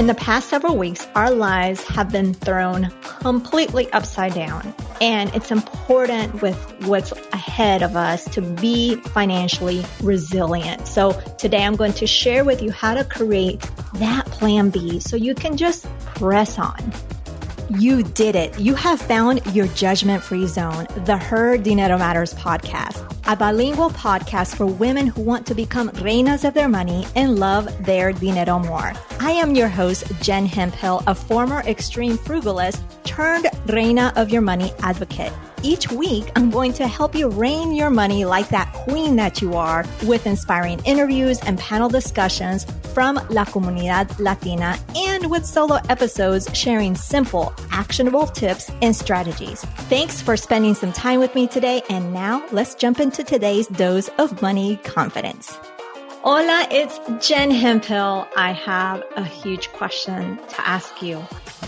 the past several weeks, our lives have been thrown completely upside down. And it's important with what's ahead of us to be financially resilient. So today I'm going to share with you how to create that plan B so you can just press on. You did it. You have found your judgment-free zone, the Her Dinero Matters podcast, a bilingual podcast for women who want to become reinas of their money and love their dinero more. I am your host, Jen Hemphill, a former extreme frugalist turned reina of your money advocate. Each week, I'm going to help you reign your money like that queen that you are with inspiring interviews and panel discussions from La Comunidad Latina and with solo episodes sharing simple, actionable tips and strategies. Thanks for spending some time with me today. And now let's jump into today's dose of money confidence. Hola, it's Jen Hemphill. I have a huge question to ask you.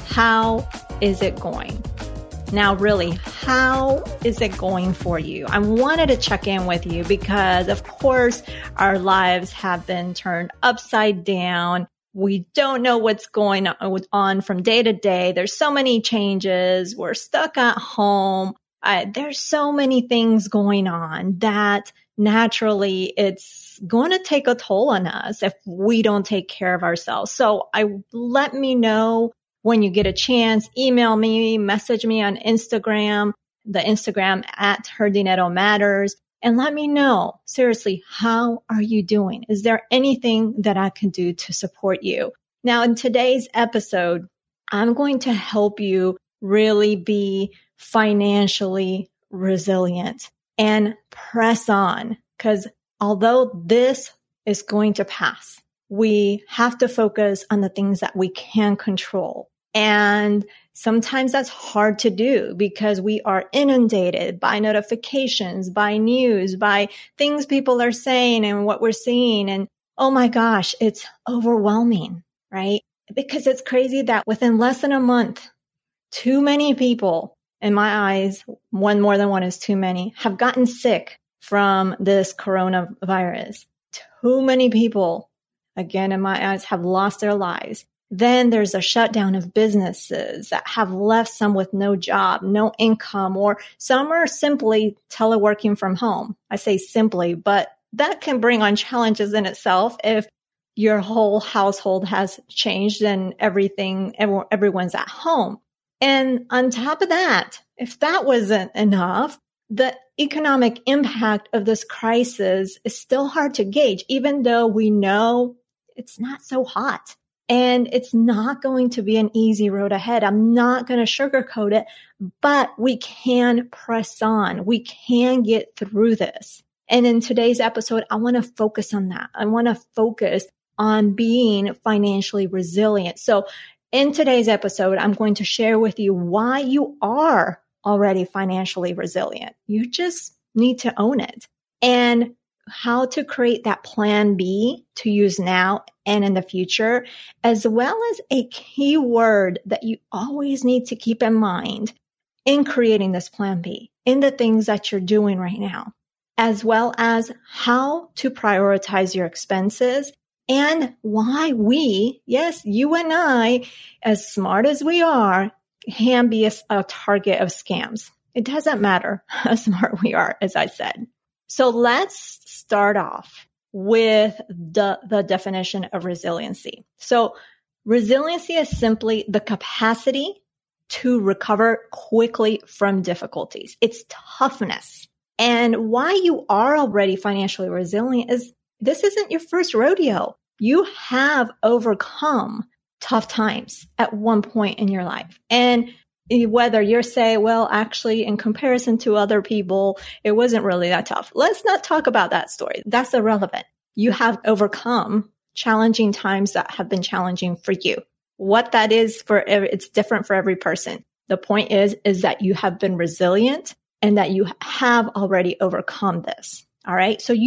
How is it going? Now, really, how is it going for you? I wanted to check in with you because, of course, our lives have been turned upside down. We don't know what's going on from day to day. There's so many changes. We're stuck at home. There's so many things going on that naturally it's going to take a toll on us if we don't take care of ourselves. So let me know when you get a chance. Email me, message me on Instagram, the Instagram at Her Dinero Matters, and let me know, seriously, how are you doing? Is there anything that I can do to support you? Now, in today's episode, I'm going to help you really be financially resilient and press on, because although this is going to pass, we have to focus on the things that we can control. And sometimes that's hard to do because we are inundated by notifications, by news, by things people are saying and what we're seeing. And oh my gosh, it's overwhelming, right? Because it's crazy that within less than a month, too many people, in my eyes, one more than one is too many, have gotten sick from this coronavirus. Too many people, again, in my eyes, have lost their lives. Then there's a shutdown of businesses that have left some with no job, no income, or some are simply teleworking from home. I say simply, but that can bring on challenges in itself if your whole household has changed and everyone's at home. And on top of that, if that wasn't enough, the economic impact of this crisis is still hard to gauge, even though we know it's not so hot. And it's not going to be an easy road ahead. I'm not going to sugarcoat it, but we can press on. We can get through this. And in today's episode, I want to focus on that. I want to focus on being financially resilient. So in today's episode, I'm going to share with you why you are already financially resilient. You just need to own it. And how to create that plan B to use now and in the future, as well as a key word that you always need to keep in mind in creating this plan B, in the things that you're doing right now, as well as how to prioritize your expenses and why we, yes, you and I, as smart as we are, can be a target of scams. It doesn't matter how smart we are, as I said. So let's start off with the definition of resiliency. So resiliency is simply the capacity to recover quickly from difficulties. It's toughness. And why you are already financially resilient is this isn't your first rodeo. You have overcome tough times at one point in your life. And whether you're saying, well, actually, in comparison to other people, it wasn't really that tough. Let's not talk about that story. That's irrelevant. You have overcome challenging times that have been challenging for you. What that is it's different for every person. The point is that you have been resilient and that you have already overcome this. All right. So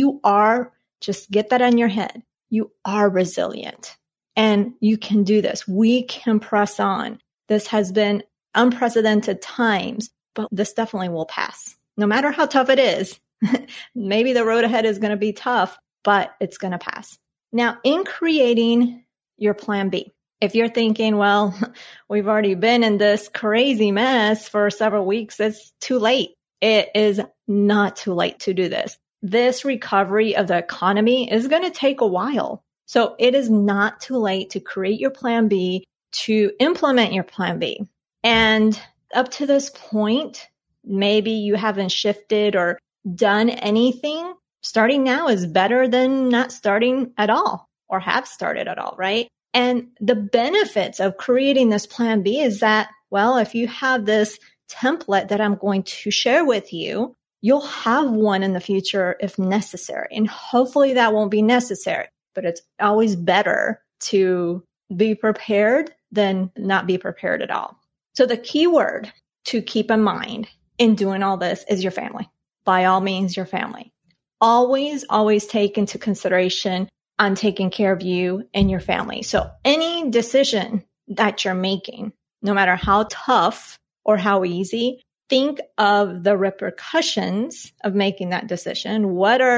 just get that in your head. You are resilient and you can do this. We can press on. This has been unprecedented times, but this definitely will pass. No matter how tough it is, maybe the road ahead is going to be tough, but it's going to pass. Now, in creating your plan B, If you're thinking, well, we've already been in this crazy mess for several weeks, it's too late. It is not too late to do this. This recovery of the economy is going to take a while. So it is not too late to create your plan B, to implement your plan B. And up to this point, maybe you haven't shifted or done anything. Starting now is better than not starting at all or have started at all, right? And the benefits of creating this plan B is that, well, if you have this template that I'm going to share with you, you'll have one in the future if necessary. And hopefully that won't be necessary, but it's always better to be prepared than not be prepared at all. So the key word to keep in mind in doing all this is your family. By all means, your family. Always take into consideration on taking care of you and your family. So any decision that you're making, no matter how tough or how easy, think of the repercussions of making that decision.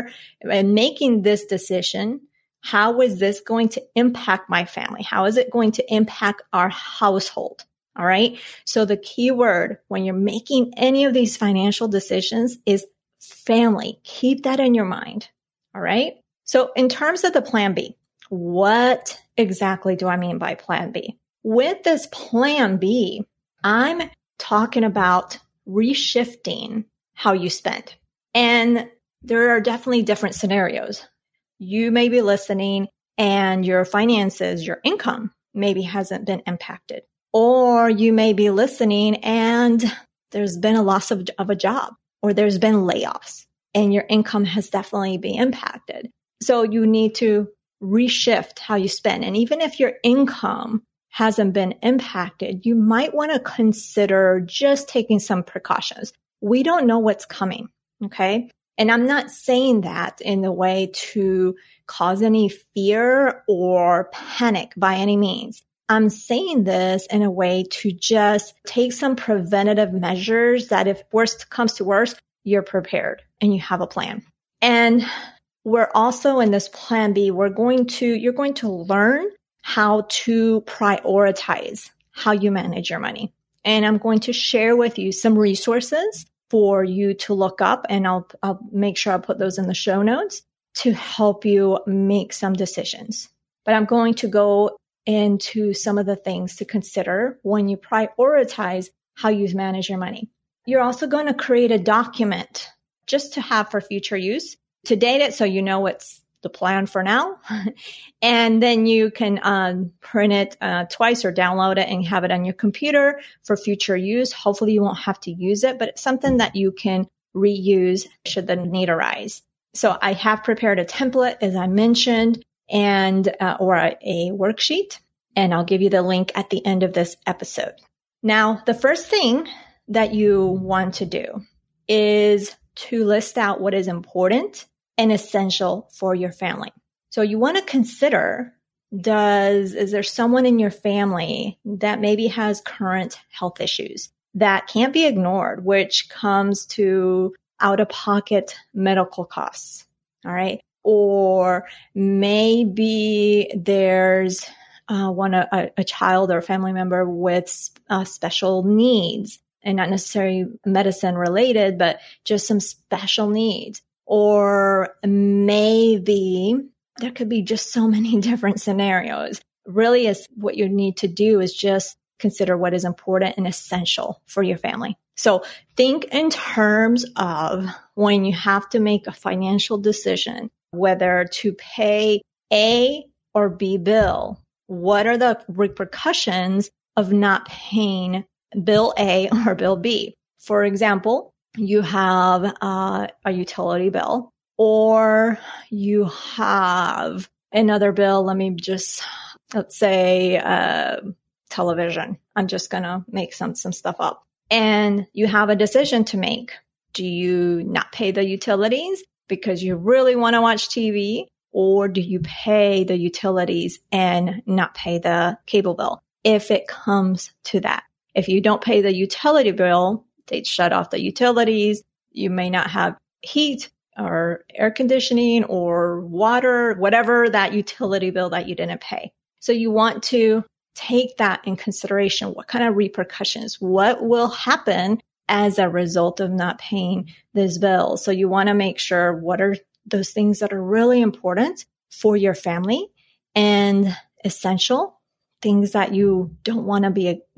And making this decision, how is this going to impact my family? How is it going to impact our household? All right. So the key word when you're making any of these financial decisions is family. Keep that in your mind. All right. So in terms of the plan B, what exactly do I mean by plan B? With this plan B, I'm talking about reshifting how you spend. And there are definitely different scenarios. You may be listening and your finances, your income maybe hasn't been impacted. Or you may be listening and there's been a loss of a job, or there's been layoffs and your income has definitely been impacted. So you need to reshift how you spend. And even if your income hasn't been impacted, you might want to consider just taking some precautions. We don't know what's coming. Okay. And I'm not saying that in the way to cause any fear or panic by any means. I'm saying this in a way to just take some preventative measures that if worst comes to worst, you're prepared and you have a plan. And we're also in this plan B, you're going to learn how to prioritize how you manage your money. And I'm going to share with you some resources for you to look up, and I'll make sure I put those in the show notes to help you make some decisions. But I'm going to go into some of the things to consider when you prioritize how you manage your money. You're also going to create a document just to have for future use to date it so you know what's the plan for now. And then you can print it twice or download it and have it on your computer for future use. Hopefully you won't have to use it, but it's something that you can reuse should the need arise. So I have prepared a template, as I mentioned, and or a worksheet, and I'll give you the link at the end of this episode. Now, the first thing that you want to do is to list out what is important and essential for your family. So you want to consider, is there someone in your family that maybe has current health issues that can't be ignored, which comes to out-of-pocket medical costs? All right. Or maybe there's a child or a family member with special needs, and not necessarily medicine related, but just some special needs. Or maybe there could be just so many different scenarios. Really, is what you need to do is just consider what is important and essential for your family. So think in terms of when you have to make a financial decision, whether to pay A or B bill. What are the repercussions of not paying bill A or bill B? For example, you have a utility bill, or you have another bill. Let's say television. I'm just going to make some stuff up. And you have a decision to make. Do you not pay the utilities because you really want to watch TV? Or do you pay the utilities and not pay the cable bill? If it comes to that. If you don't pay the utility bill, they shut off the utilities. You may not have heat or air conditioning or water, whatever that utility bill that you didn't pay. So you want to take that in consideration. What kind of repercussions? What will happen as a result of not paying this bill? So you want to make sure what are those things that are really important for your family and essential things that you don't want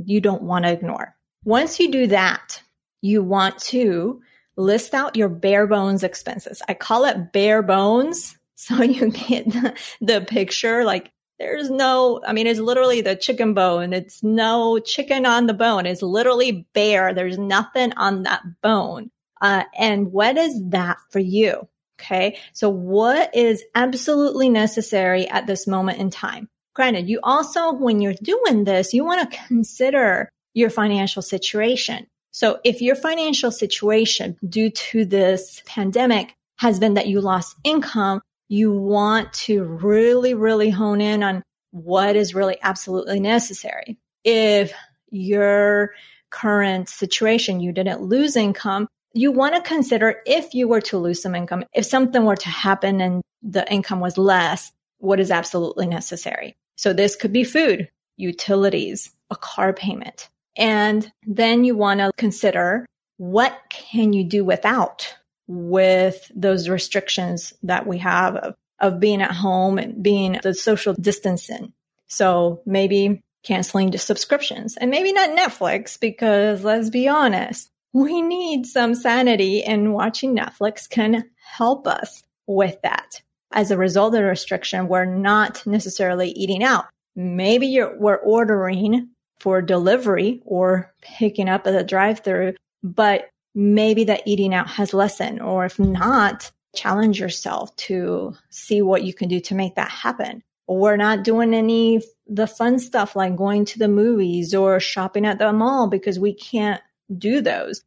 to ignore. Once you do that, you want to list out your bare bones expenses. I call it bare bones so you get the picture. Like it's literally the chicken bone. It's no chicken on the bone. It's literally bare. There's nothing on that bone. And what is that for you? Okay. So what is absolutely necessary at this moment in time? Granted, you also, when you're doing this, you want to consider your financial situation. So if your financial situation due to this pandemic has been that you lost income, you want to really, really hone in on what is really absolutely necessary. If your current situation, you didn't lose income, you want to consider if you were to lose some income, if something were to happen and the income was less, what is absolutely necessary. So this could be food, utilities, a car payment. And then you want to consider what can you do without with those restrictions that we have of being at home and being the social distancing. So maybe canceling the subscriptions and maybe not Netflix, because let's be honest, we need some sanity, and watching Netflix can help us with that. As a result of the restriction, we're not necessarily eating out. Maybe we're ordering for delivery or picking up at the drive-thru, but maybe that eating out has lessened. Or if not, challenge yourself to see what you can do to make that happen. We're not doing the fun stuff like going to the movies or shopping at the mall because we can't do those.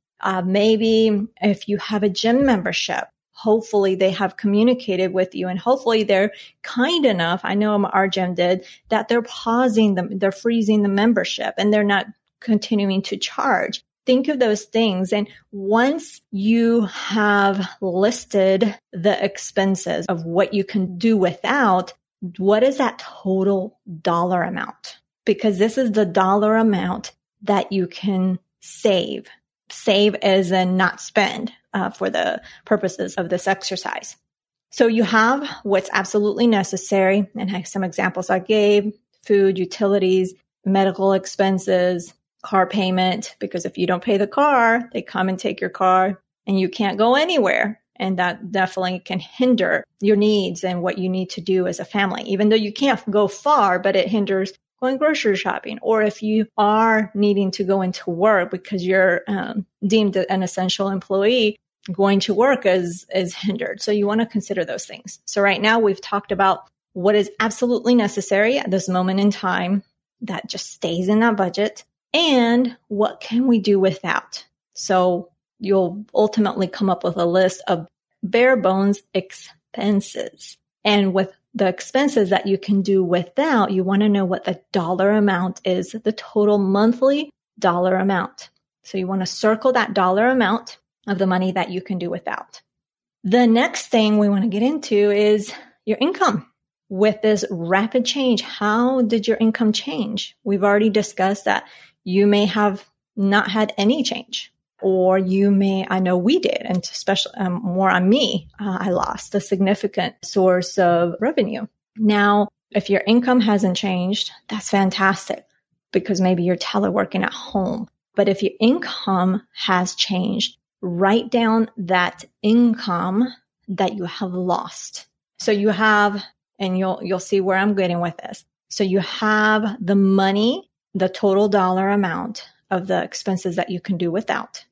Maybe if you have a gym membership, hopefully they have communicated with you and hopefully they're kind enough. I know our gym did that. They're they're freezing the membership and they're not continuing to charge. Think of those things. And once you have listed the expenses of what you can do without, what is that total dollar amount? Because this is the dollar amount that you can save. Save as in not spend for the purposes of this exercise. So you have what's absolutely necessary, and have some examples I gave: food, utilities, medical expenses, car payment, because if you don't pay the car, they come and take your car and you can't go anywhere. And that definitely can hinder your needs and what you need to do as a family, even though you can't go far, but it hinders going grocery shopping. Or if you are needing to go into work because you're deemed an essential employee, going to work is hindered. So you want to consider those things. So right now we've talked about what is absolutely necessary at this moment in time that just stays in that budget, and what can we do without. So you'll ultimately come up with a list of bare bones expenses. And with the expenses that you can do without, you want to know what the dollar amount is, the total monthly dollar amount. So you want to circle that dollar amount of the money that you can do without. The next thing we want to get into is your income. With this rapid change, how did your income change? We've already discussed that you may have not had any change. Or you may, I know we did, and especially more on me, I lost a significant source of revenue. Now, if your income hasn't changed, that's fantastic because maybe you're teleworking at home. But if your income has changed, write down that income that you have lost. So you have, and you'll see where I'm getting with this. So you have the money, the total dollar amount of the expenses that you can do without.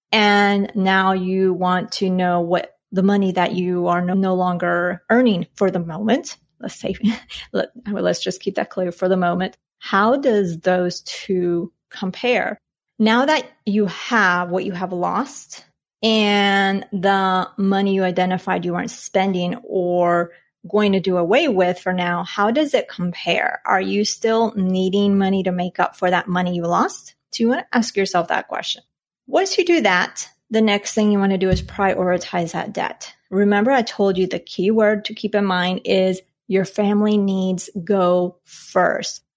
And now you want to know what the money that you are no longer earning for the moment. Let's say, let's just keep that clear for the moment. How does those two compare? Now that you have what you have lost and the money you identified you aren't spending or going to do away with for now, how does it compare? Are you still needing money to make up for that money you lost? So you want to ask yourself that question. Once you do that, the next thing you want to do is prioritize that debt. Remember, I told you the key word to keep in mind is your family needs go first.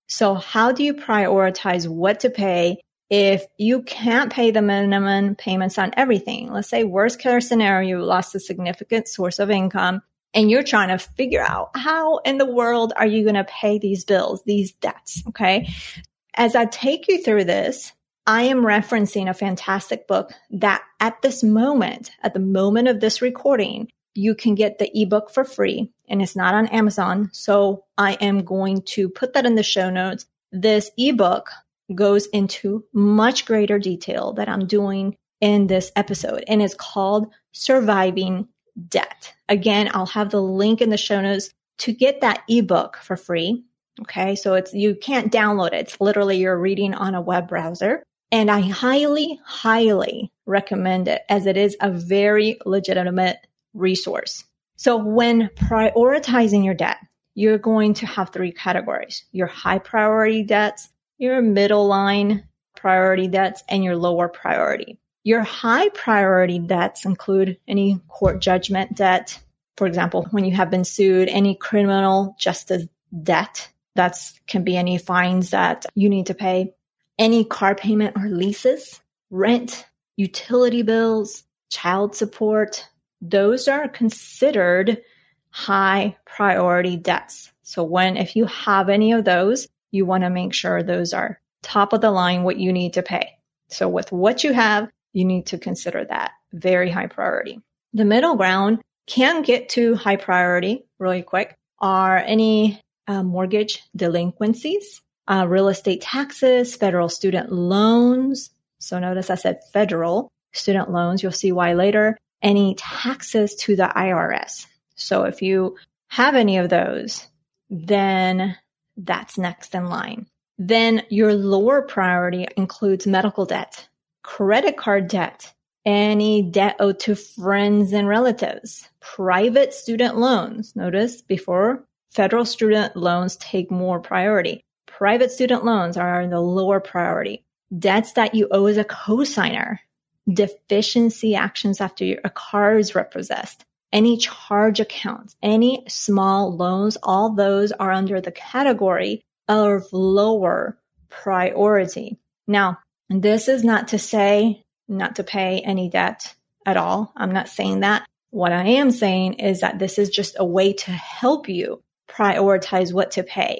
So how do you prioritize what to pay if you can't pay the minimum payments on everything? Let's say worst case scenario, you lost a significant source of income and you're trying to figure out how in the world are you going to pay these bills, these debts, okay? As I take you through this, I am referencing a fantastic book that at this moment, at the moment of this recording, you can get the ebook for free and it's not on Amazon. So I am going to put that in the show notes. This ebook goes into much greater detail that I'm doing in this episode, and it's called Surviving Debt. Again, I'll have the link in the show notes to get that ebook for free. Okay. So you can't download it. It's literally you're reading on a web browser. And I highly, highly recommend it as it is a very legitimate resource. So when prioritizing your debt, you're going to have 3 categories: your high priority debts, your middle line priority debts, and your lower priority. Your high priority debts include any court judgment debt. For example, when you have been sued, any criminal justice debt, that can be any fines that you need to pay, any car payment or leases, rent, utility bills, child support. Those are considered high priority debts. So if you have any of those, you want to make sure those are top of the line, what you need to pay. So with what you have, you need to consider that very high priority. The middle ground can get to high priority really quick are any mortgage delinquencies, real estate taxes, federal student loans. So notice I said federal student loans. You'll see why later. Any taxes to the IRS. So if you have any of those, then that's next in line. Then your lower priority includes medical debt, credit card debt, any debt owed to friends and relatives, private student loans. Notice before, federal student loans take more priority. Private student loans are in the lower priority. Debts that you owe as a cosigner, deficiency actions after a car is repossessed, any charge accounts, any small loans, all those are under the category of lower priority. Now, this is not to say not to pay any debt at all. I'm not saying that. What I am saying is that this is just a way to help you prioritize what to pay.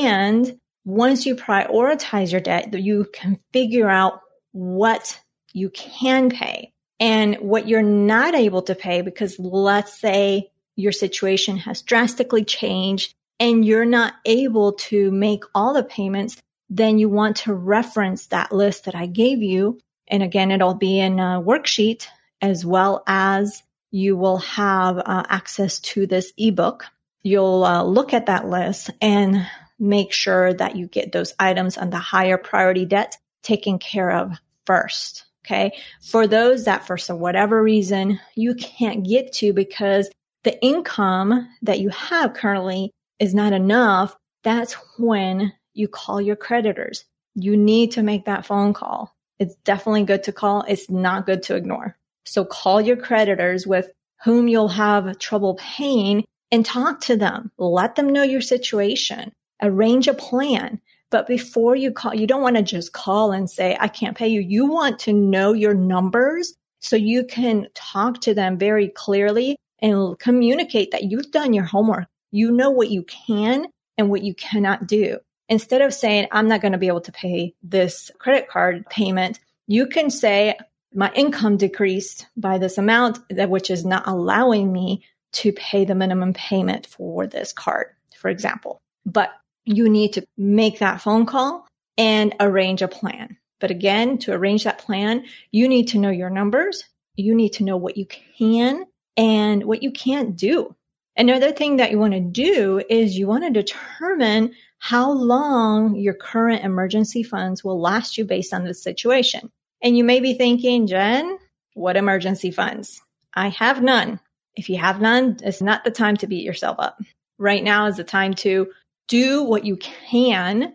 And once you prioritize your debt, you can figure out what you can pay and what you're not able to pay, because let's say your situation has drastically changed and you're not able to make all the payments, then you want to reference that list that I gave you. And again, it'll be in a worksheet, as well as you will have access to this ebook. You'll look at that list and make sure that you get those items on the higher priority debt taken care of first. Okay. For those that for whatever reason you can't get to because the income that you have currently is not enough, that's when you call your creditors. You need to make that phone call. It's definitely good to call. It's not good to ignore. So call your creditors with whom you'll have trouble paying and talk to them. Let them know your situation. Arrange a plan. But before you call, you don't want to just call and say, I can't pay you. You want to know your numbers so you can talk to them very clearly and communicate that you've done your homework. You know what you can and what you cannot do. Instead of saying, I'm not going to be able to pay this credit card payment, you can say, my income decreased by this amount, which is not allowing me to pay the minimum payment for this card, for example. But you need to make that phone call and arrange a plan. But again, to arrange that plan, you need to know your numbers. You need to know what you can and what you can't do. Another thing that you want to do is you want to determine how long your current emergency funds will last you based on the situation. And you may be thinking, Jen, what emergency funds? I have none. If you have none, it's not the time to beat yourself up. Right now is the time to do what you can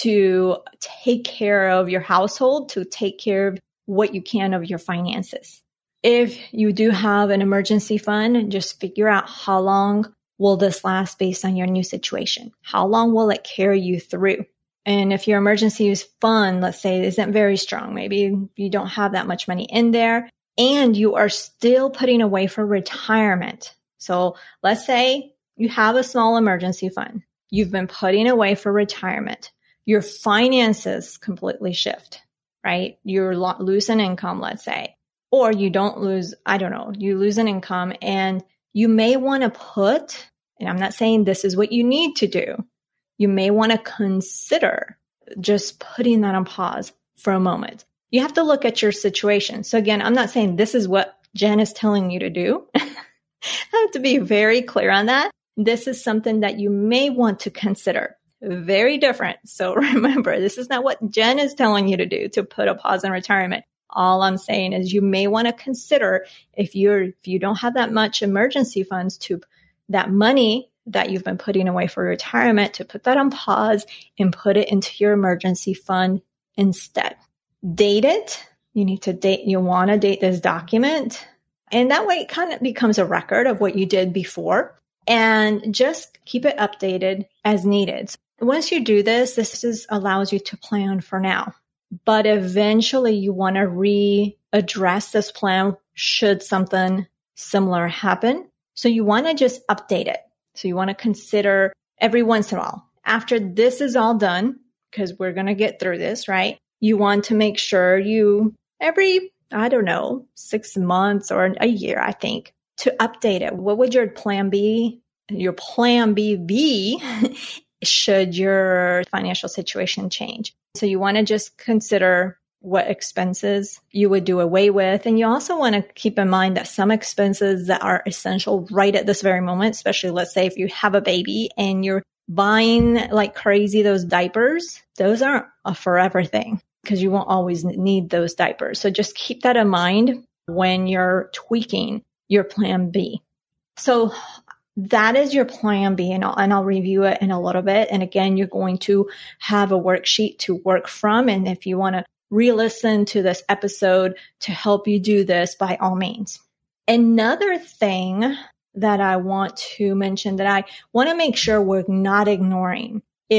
to take care of your household, to take care of what you can of your finances. If you do have an emergency fund, just figure out how long will this last based on your new situation. How long will it carry you through? And if your emergency fund, let's say, isn't very strong, maybe you don't have that much money in there, and you are still putting away for retirement. So let's say you have a small emergency fund. You've been putting away for retirement. Your finances completely shift, right? You're losing income, let's say, or you don't lose, you lose an income, and you may want to put, and I'm not saying this is what you need to do. You may want to consider just putting that on pause for a moment. You have to look at your situation. So again, I'm not saying this is what Jen is telling you to do. I have to be very clear on that. This is something that you may want to consider. Very different. So remember, this is not what Jen is telling you to do, to put a pause in retirement. All I'm saying is you may want to consider if you don't have that much emergency funds, to that money that you've been putting away for retirement, to put that on pause and put it into your emergency fund instead. Date it. You want to date this document. And that way it kind of becomes a record of what you did before, and just keep it updated as needed. So once you do this allows you to plan for now. But eventually you want to readdress this plan should something similar happen. So you want to just update it. So you want to consider every once in a while. After this is all done, because we're going to get through this, right? You want to make sure every 6 months or a year, I think, to update it. What would your plan be? Your plan B be should your financial situation change? So you want to just consider what expenses you would do away with. And you also want to keep in mind that some expenses that are essential right at this very moment, especially let's say if you have a baby and you're buying like crazy those diapers, those aren't a forever thing because you won't always need those diapers. So just keep that in mind when you're tweaking your plan B. So that is your plan B, and I'll review it in a little bit. And again, you're going to have a worksheet to work from. And if you want to re-listen to this episode to help you do this, by all means. Another thing that I want to mention that I want to make sure we're not ignoring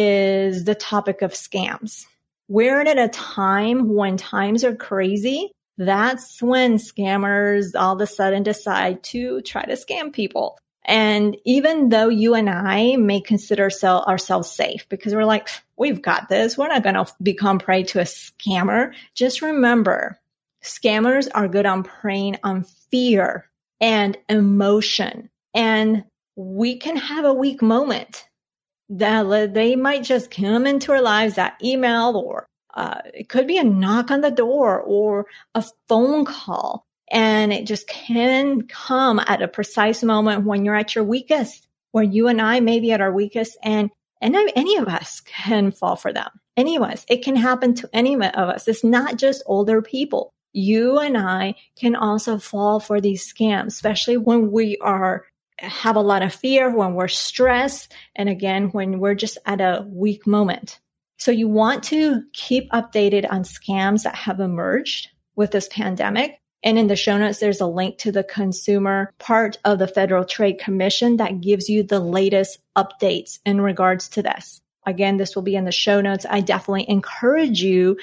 is the topic of scams. We're at a time when times are crazy. That's when scammers all of a sudden decide to try to scam people. And even though you and I may consider ourselves safe because we're like, we've got this, we're not going to become prey to a scammer. Just remember, scammers are good on preying on fear and emotion. And we can have a weak moment that they might just come into our lives, that email, or it could be a knock on the door or a phone call. And it just can come at a precise moment when you're at your weakest, where you and I may be at our weakest, and any of us can fall for them. Any of us. It can happen to any of us. It's not just older people. You and I can also fall for these scams, especially when we have a lot of fear, when we're stressed, and again, when we're just at a weak moment. So you want to keep updated on scams that have emerged with this pandemic. And in the show notes, there's a link to the consumer part of the Federal Trade Commission that gives you the latest updates in regards to this. Again, this will be in the show notes. I definitely encourage you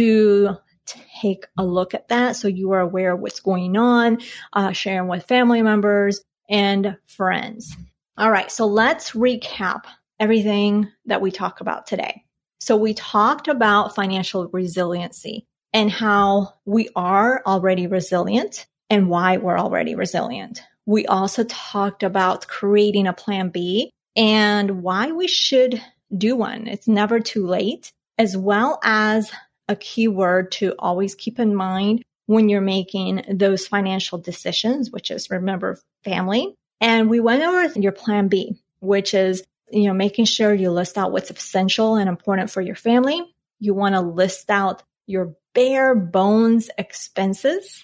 to take a look at that so you are aware of what's going on, sharing with family members and friends. All right, so let's recap everything that we talked about today. So we talked about financial resiliency and how we are already resilient and why we're already resilient. We also talked about creating a plan B and why we should do one. It's never too late, as well as a key word to always keep in mind when you're making those financial decisions, which is, remember, family. And we went over your plan B, which is, making sure you list out what's essential and important for your family. You want to list out your bare bones expenses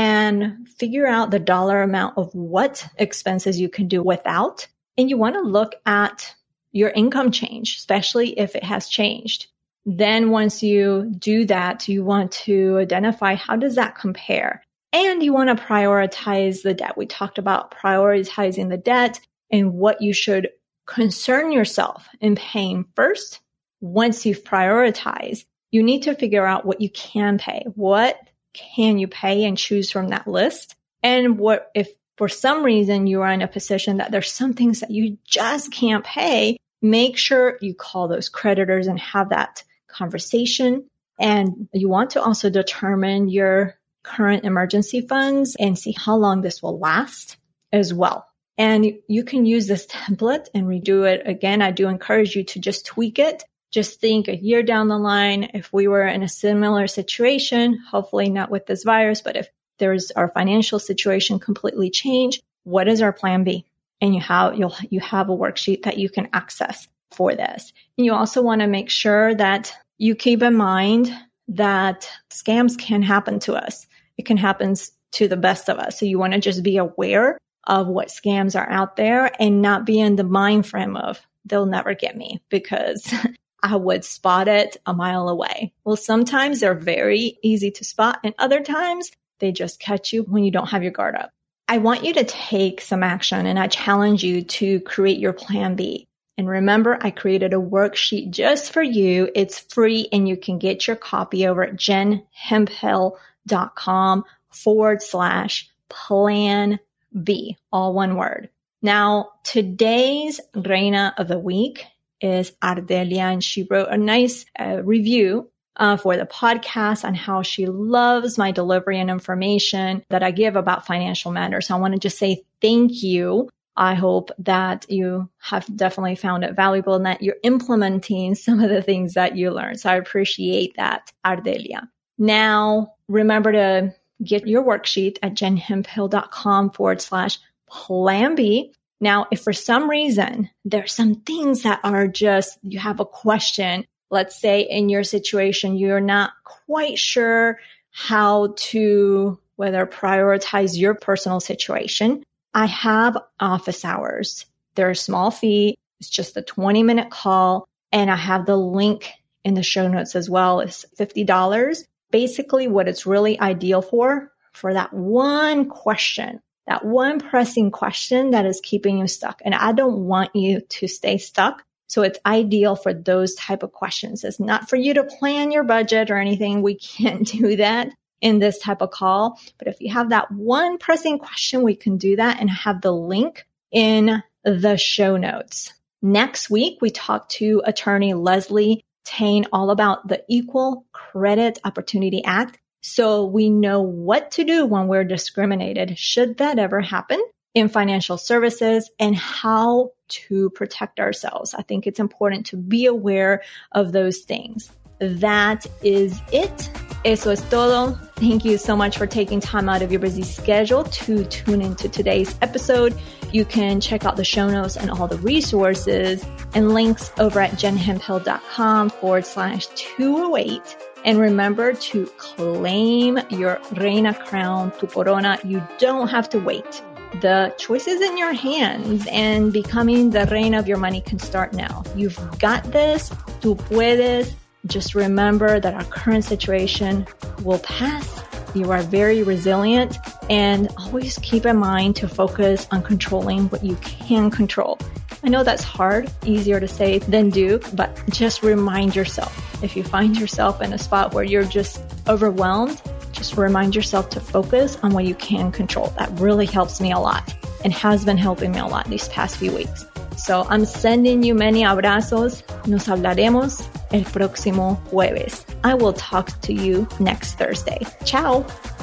and figure out the dollar amount of what expenses you can do without. And you want to look at your income change, especially if it has changed. Then once you do that, you want to identify how does that compare? And you want to prioritize the debt. We talked about prioritizing the debt and what you should concern yourself in paying first, once you've prioritized, you need to figure out what you can pay. What can you pay and choose from that list? And what if for some reason you are in a position that there's some things that you just can't pay, make sure you call those creditors and have that conversation. And you want to also determine your current emergency funds and see how long this will last as well. And you can use this template and redo it again. I do encourage you to just tweak it. Just think a year down the line, if we were in a similar situation, hopefully not with this virus, but if there's our financial situation completely changed, what is our plan B? And you have a worksheet that you can access for this. And you also want to make sure that you keep in mind that scams can happen to us. It can happen to the best of us. So you want to just be aware of what scams are out there and not be in the mind frame of they'll never get me because I would spot it a mile away. Well, sometimes they're very easy to spot and other times they just catch you when you don't have your guard up. I want you to take some action and I challenge you to create your plan B. And remember, I created a worksheet just for you. It's free and you can get your copy over at jenhemphill.com/plan B, all one word. Now, today's Reina of the Week is Ardelia, and she wrote a nice review for the podcast on how she loves my delivery and information that I give about financial matters. So I want to just say thank you. I hope that you have definitely found it valuable and that you're implementing some of the things that you learned. So I appreciate that, Ardelia. Now, remember to get your worksheet at jenhemphill.com/plan B. Now, if for some reason there's some things that are just, you have a question, let's say in your situation, you're not quite sure how to whether prioritize your personal situation, I have office hours. They're a small fee. It's just a 20-minute call. And I have the link in the show notes as well. It's $50. Basically, what it's really ideal for that one question, that one pressing question that is keeping you stuck. And I don't want you to stay stuck. So it's ideal for those type of questions. It's not for you to plan your budget or anything. We can't do that in this type of call. But if you have that one pressing question, we can do that and have the link in the show notes. Next week, we talk to attorney Leslie Tain all about the Equal Credit Opportunity Act. So we know what to do when we're discriminated, should that ever happen in financial services, and how to protect ourselves. I think it's important to be aware of those things. That is it. Eso es todo. Thank you so much for taking time out of your busy schedule to tune into today's episode. You can check out the show notes and all the resources and links over at jenhemphill.com/208. And remember to claim your Reina crown, tu corona. You don't have to wait. The choice is in your hands, and becoming the reina of your money can start now. You've got this. Tú puedes. Just remember that our current situation will pass. You are very resilient, and always keep in mind to focus on controlling what you can control. I know that's hard, easier to say than do, but just remind yourself. If you find yourself in a spot where you're just overwhelmed, just remind yourself to focus on what you can control. That really helps me a lot and has been helping me a lot these past few weeks. So I'm sending you many abrazos. Nos hablaremos el próximo jueves. I will talk to you next Thursday. Ciao.